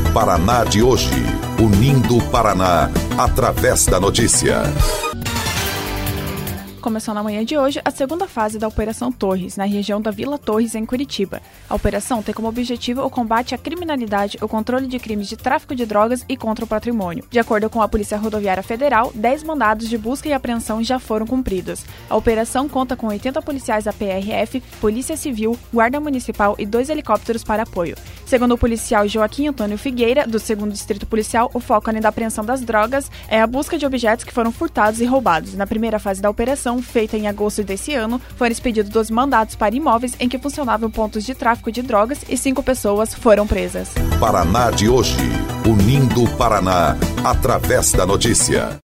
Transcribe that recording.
Paraná de hoje, unindo o Paraná através da notícia. Começou na manhã de hoje a segunda fase da Operação Torres, na região da Vila Torres, em Curitiba. A operação tem como objetivo o combate à criminalidade, o controle de crimes de tráfico de drogas e contra o patrimônio. De acordo com a Polícia Rodoviária Federal, 10 mandados de busca e apreensão já foram cumpridos. A operação conta com 80 policiais da PRF, Polícia Civil, Guarda Municipal e 2 helicópteros para apoio. Segundo o policial Joaquim Antônio Figueira, do 2º Distrito Policial, o foco além da apreensão das drogas é a busca de objetos que foram furtados e roubados. Na primeira fase da operação, feita em agosto desse ano, foram expedidos 12 mandados para imóveis em que funcionavam pontos de tráfico de drogas e 5 pessoas foram presas. Paraná de hoje, unindo o Paraná através da notícia.